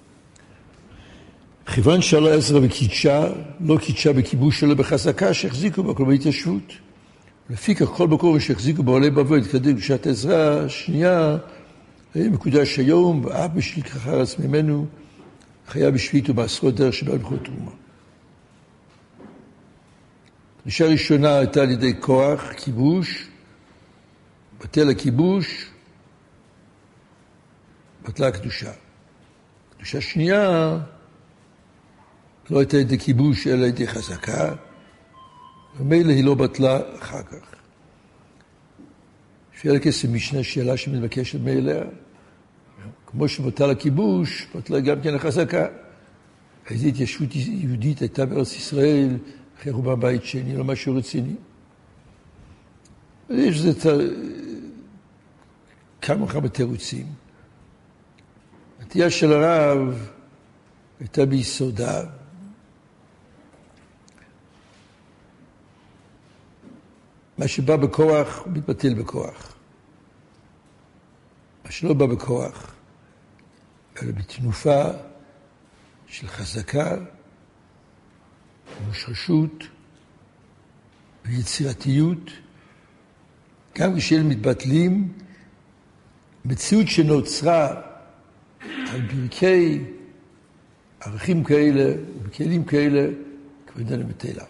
כיוון שעלה עזרא וקידשה, לא קידשה בכיבוש שלו בחזקה שהחזיקו בה, כלומר התיישבות. לפי כך כל מקום שהחזיקו בעולי בבל התקדם קדושת עזרא, שנייה, מקודש היום, ואף בשנלקחה הארץ ממנו, חיה בשביעית ובמעשרות דרך שבא בכל תרומה. קדושה ראשונה הייתה על ידי כוח, כיבוש, בטל הכיבוש, בטלה הקדושה. קדושה שנייה לא הייתה על ידי כיבוש, אלא על ידי חזקה, ומילא היא לא בטלה אחר כך. שאלה כסף משנה שאלה שמתבקשת מאליה, כמו שבטל הכיבוש, בטלה גם כן החזקה. איזו התיישבות יהודית הייתה בארץ ישראל, אחרי חורבן בית שני, לא משהו רציני. יש לזה כמה וכמה תירוצים. הנטייה של הרב הייתה ביסודה. מה שבא בכוח, מתבטל בכוח. מה שלא בא בכוח, אלא בתנופה של חזקה, מושרשות ויצירתיות, גם כשאלה מתבטלים, מציאות שנוצרה על ברכי ערכים כאלה ובכלים כאלה, כבדה לבטלה.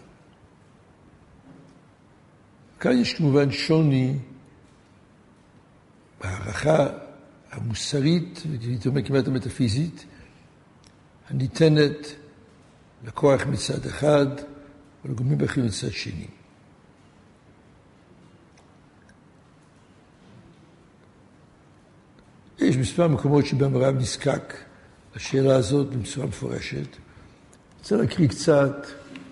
כאן יש כמובן שוני בהערכה המוסרית, והייתי אומר כמעט המטאפיזית, הניתנת לכוח מצד אחד ולגורמים אחרים מצד שני. יש מספר מקומות שבהם הרב נזקק לשאלה הזאת בצורה מפורשת. אני רוצה להקריא קצת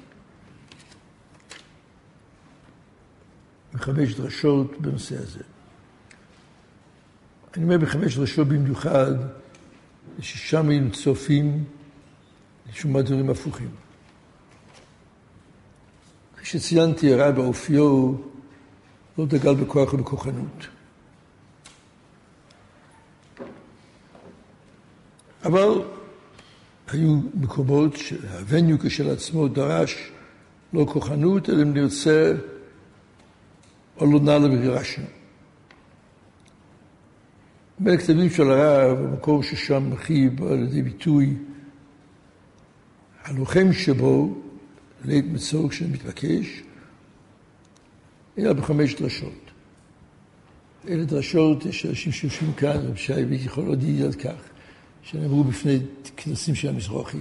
מחמש דרשות בנושא הזה. אני אומר בחמש דרשות במיוחד, ששם היינו צופים לשום דברים הפוכים. כפי שציינתי, הרב באופיו לא דגל בכוח ובכוחנות. אבל היו מקומות שהווניו כשל עצמו דרש לא כוחנות, אלא אם נרצה או לא נעלה וגירשנו. בין הכתבים של הרב, המקום ששם הכי בא לידי ביטוי, הלוחם שבו, לית מצור כשמתבקש, אלא בחמש דרשות. אלה דרשות, יש אנשים שיושבים כאן, רב שי ויכול עוד ידעת כך, שנאמרו בפני כנסים של המזרחי.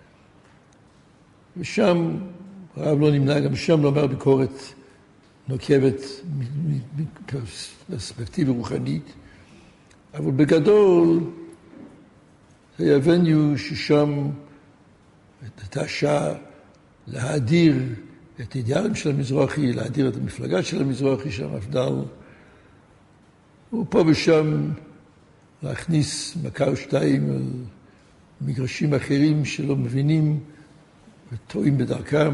ושם, הרב לא נמנע, גם שם לא אומר ביקורת נוקבת מפרספקטיבה רוחנית, אבל בגדול, זה היה וניו ששם הייתה שעה להאדיר את האידיאלים של המזרחי, להאדיר את המפלגה של המזרחי, של המפד"ל, ופה ושם להכניס מכה או שתיים על מגרשים אחרים שלא מבינים וטועים בדרכם.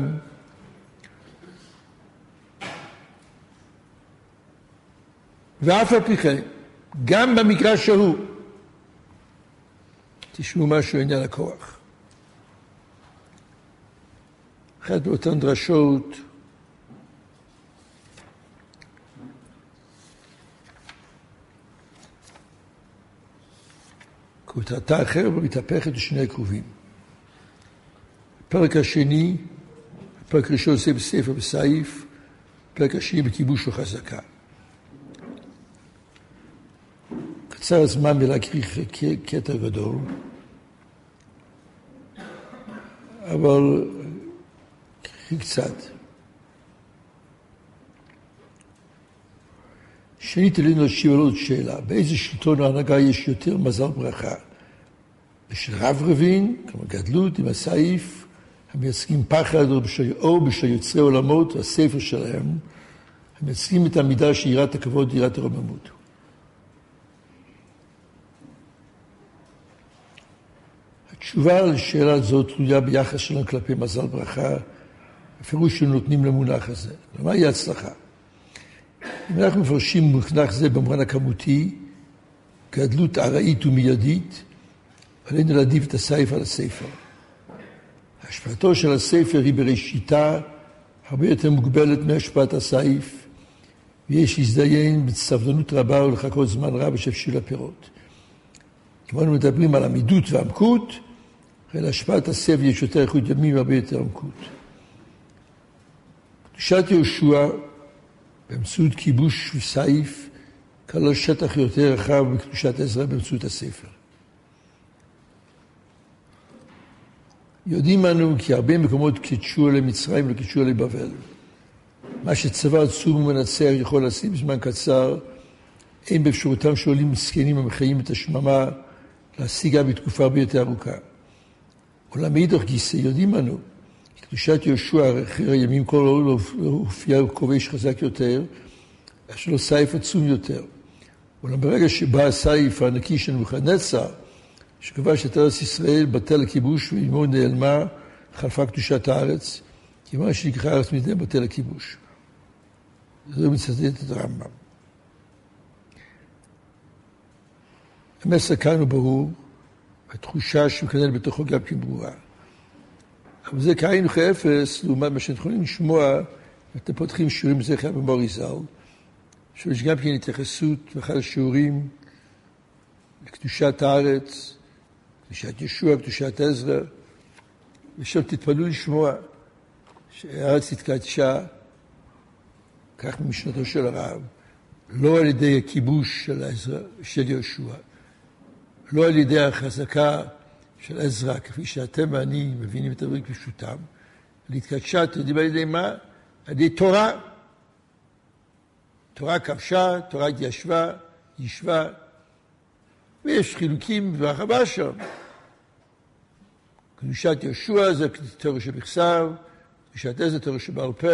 ואף על פי כן, גם במגרש ההוא, תשמעו משהו עניין הכוח. אחת באותן דרשות, כותרתה אחרת ומתהפכת לשני הקרובים. הפרק השני, הפרק הראשון עושה בספר בסעיף, הפרק השני בכיבוש וחזקה. קצר הזמן מלהקריא קטע גדול, אבל קריא קצת. שנית אלינו להשיב על עוד שאלה, באיזה שלטון ההנהגה יש יותר מזל ברכה? בשל רב רבין, כלומר גדלות עם הסעיף, המייצגים פחד או בשל יוצרי עולמות, הספר שלהם, המייצגים את המידה של יראת הכבוד, יראת הרוממות. התשובה לשאלה הזאת תלויה ביחס שלנו כלפי מזל ברכה, הפירוש שנותנים למונח הזה. למה היא הצלחה? אם אנחנו מפרשים מונח זה במובן הכמותי, גדלות ארעית ומיידית, עלינו להעדיף את הסעיף על הספר. השפעתו של הספר היא בראשיתה הרבה יותר מוגבלת מהשפעת הסעיף, ויש להזדיין בסבלנות רבה ולחכות זמן רב בשביל הפירות. כמובן מדברים על עמידות ועמקות, אחרי להשפעת הספר יש יותר איכות ימים והרבה יותר עמקות. קדושת יהושע, באמצעות כיבוש וסעיף, כלל שטח יותר רחב בקדושת עזרא באמצעות הספר. יודעים אנו כי הרבה מקומות קידשו אלי מצרים וקידשו אלי בבל. מה שצבא עצום ומנצח יכול לשים בזמן קצר, אין באפשרותם שעולים מסכנים המחיים את השממה להשיגה בתקופה הרבה יותר ארוכה. אולם מאידך גיסא יודעים אנו, כי קדושת יהושע אחרי הימים כל העולם הופיע כובש חזק יותר, אך שלו סעיף עצום יותר. אולם ברגע שבא הסעיף הענקי של נבוכדנצר, שכבש את ארץ ישראל, בטל הכיבוש ועמו נעלמה, חלפה קדושת הארץ, כי מה שנקרא הארץ מדי בטל הכיבוש. זה מצטט את הרמב"ם. המסר כאן הוא ברור, התחושה שמקנן בתוכו גם כן ברורה. אבל זה כאין וכאפס, לעומת מה שאתם יכולים לשמוע, אתם פותחים שיעורים זכר במורי ז"ל, שיש גם כן התייחסות באחד השיעורים לקדושת הארץ, קדושת ישוע, קדושת עזרא, ושם תתפלו לשמוע שהארץ התקדשה, כך ממשנתו של הרב, לא על ידי הכיבוש של עזרא, של יהושע, לא על ידי החזקה של עזרא, כפי שאתם ואני מבינים את הדברים כפשוטם, להתקדשה, אתם יודעים על ידי מה? על ידי תורה. תורה כבשה, תורה התיישבה, ישבה, ויש חילוקים והרחבה שם. קדושת יהושע זה תורה שבכתב, קדושת עזרא תורה שבעל פה,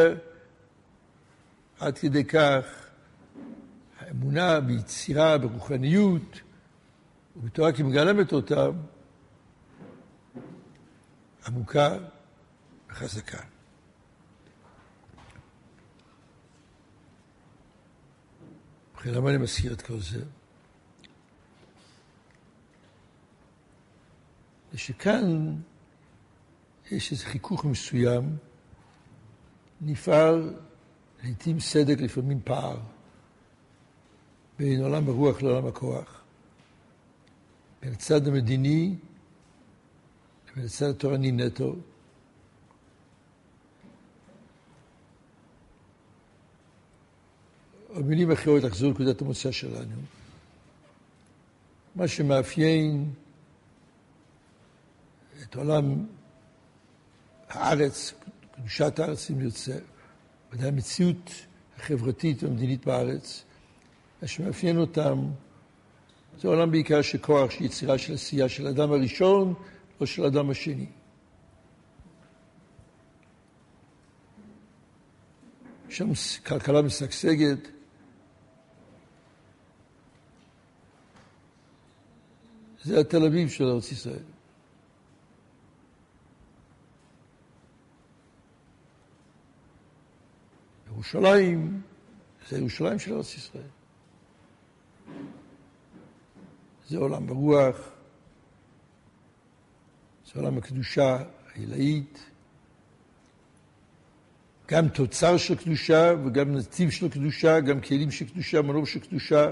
עד כדי כך האמונה ביצירה, ברוחניות, ובתורה כי מגלמת אותם, עמוקה וחזקה. ובכן, למה אני מזכיר את כל זה? זה שכאן יש איזה חיכוך מסוים, נפער לעתים סדק, לפעמים פער, בין עולם הרוח לעולם הכוח, בין הצד המדיני לבין הצד התורני נטו. במילים אחרות לחזור לנקודת המוצא שלנו. מה שמאפיין את עולם הארץ, קדושת הארץ אם נרצה, ודאי המציאות החברתית והמדינית בארץ, מה שמאפיין אותם זה עולם בעיקר של כוח, של יצירה, של עשייה, של האדם הראשון או של האדם השני. שם כלכלה משגשגת, זה התל אביב של ארץ ישראל. ירושלים, זה ירושלים של ארץ ישראל. זה עולם הרוח, זה עולם הקדושה העילאית, גם תוצר של קדושה וגם נתיב של קדושה, גם כלים של קדושה, מנוף של קדושה.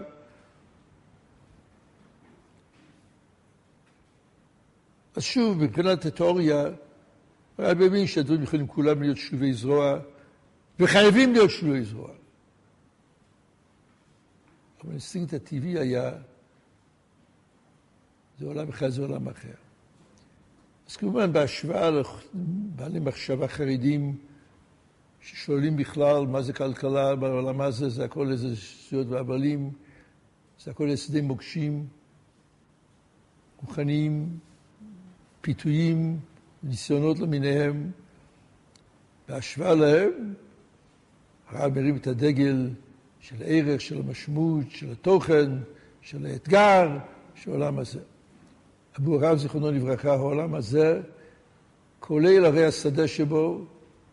אז שוב, מבחינת התיאוריה, אני מבין שהדברים יכולים כולם להיות שלובי זרוע, וחייבים להיות שלובי זרוע. אבל האינסטינקט הטבעי היה, זה עולם אחד, זה עולם אחר. אז כמובן, בהשוואה לבעלי מחשבה חרדים, ששואלים בכלל מה זה כלכלה בעולם הזה, זה הכל איזה שטויות והבלים, זה הכל שדה מוקשים, רוחניים, פיתויים, ניסיונות למיניהם. בהשוואה להם, הרב מרים את הדגל של הערך, של המשמעות, של התוכן, של האתגר, של העולם הזה. אבו הרב זיכרונו לברכה, העולם הזה, כולל הרי השדה שבו,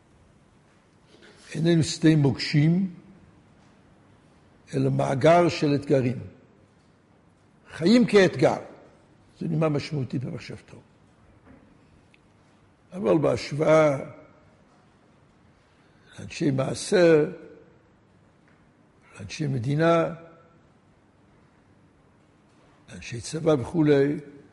איננו שדה מוקשים, אלא מאגר של אתגרים. חיים כאתגר. זו נימה משמעותית במחשבתו. אבל בהשוואה לאנשי מעשה, לאנשי מדינה, לאנשי צבא וכולי,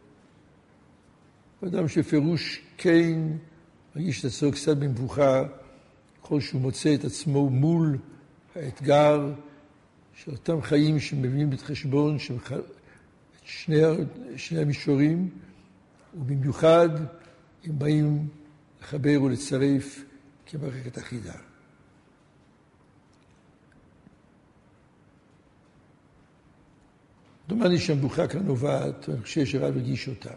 אדם שפירוש כן מרגיש את עצמו קצת במבוכה, ככל שהוא מוצא את עצמו מול האתגר של אותם חיים שמביאים בחשבון את שני, שני המישורים, ובמיוחד הם באים לחבר ולצרף כמערכת אחידה. דומני שהמבוכה כאן נובעת, ואני חושב שרב הגיש אותה.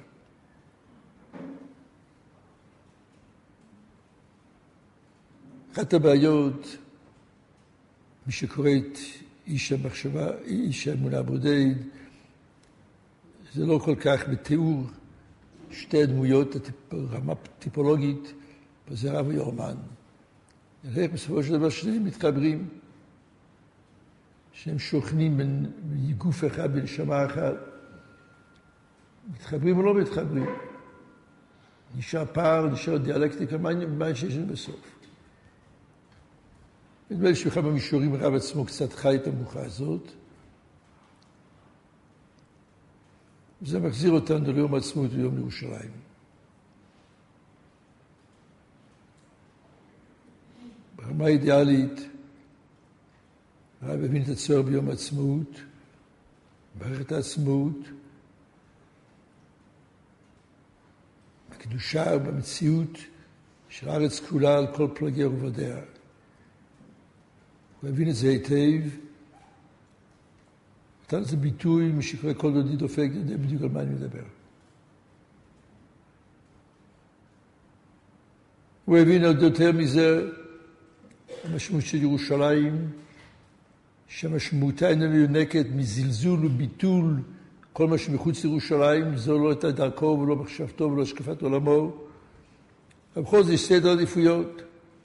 אחת הבעיות, מי שקורא את איש המחשבה, איש האמונה הבודד, זה לא כל כך בתיאור שתי הדמויות, רמה טיפולוגית, וזה רב ויורמן. איך בסופו של דבר שניהם מתחברים, שהם שוכנים בין גוף אחד, בנשמה אחת. מתחברים או לא מתחברים. נשאר פער, נשאר דיאלקטיקה, מה שיש לנו בסוף? נדמה לי שבכלל במישורים הרב עצמו קצת חי את המבוכה הזאת. וזה מחזיר אותנו ליום העצמאות ויום ירושלים. ברמה האידיאלית, הרב הבין את הצורך ביום העצמאות, מערכת העצמאות, בקדושה ובמציאות של הארץ כולה על כל פלגיה ורבדיה. הוא הבין את זה היטב, נתן לזה ביטוי, מי שקורא כל דודי דופק, יודע בדיוק על מה אני מדבר. הוא הבין עוד יותר מזה, המשמעות של ירושלים, שהמשמעותה איננה יונקת מזלזול וביטול כל מה שמחוץ לירושלים, זו לא הייתה דרכו ולא מחשבתו ולא השקפת עולמו. אבל בכל זאת יש סדר עדיפויות.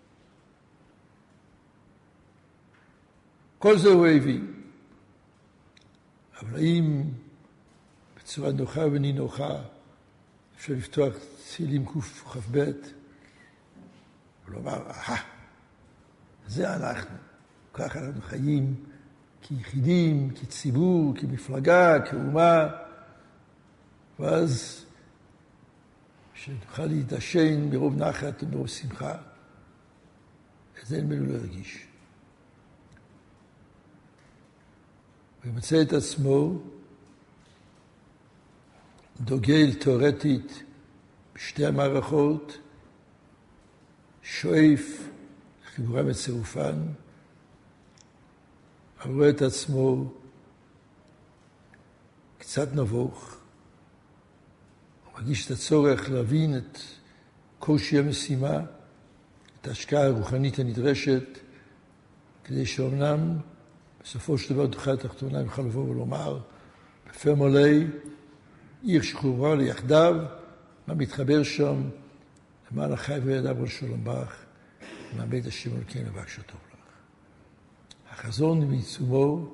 כל זה הוא הבין. אבל האם בצורה נוחה ונינוחה אפשר לפתוח תהילים קכ"ב ולומר, אהה, זה אנחנו. ככה אנחנו חיים כיחידים, כציבור, כמפלגה, כאומה, ואז שנוכל להתעשן מרוב נחת ומרוב שמחה, את זה נמנו לא הרגיש. הוא מצא את עצמו דוגל תיאורטית בשתי המערכות, שואף לחיבורם וצירופן, אבל רואה את עצמו קצת נבוך, הוא מרגיש את הצורך להבין את קושי המשימה, את ההשקעה הרוחנית הנדרשת, כדי שאומנם בסופו של דבר תוכל התחתונה יוכל לבוא ולומר, בפה מלא, עיר שחרורה ליחדיו, מה מתחבר שם, למען החי וידיו על שלום בך, למען בית השם אלוקינו ובקשו טוב לך. החזון בעיצומו,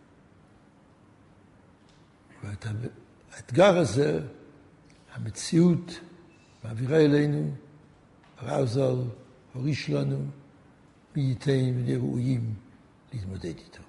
ואת האתגר הזה, המציאות מעבירה אלינו, הרב ז"ל הוריש לנו, מי ייתן ונהיה ראויים להתמודד איתו.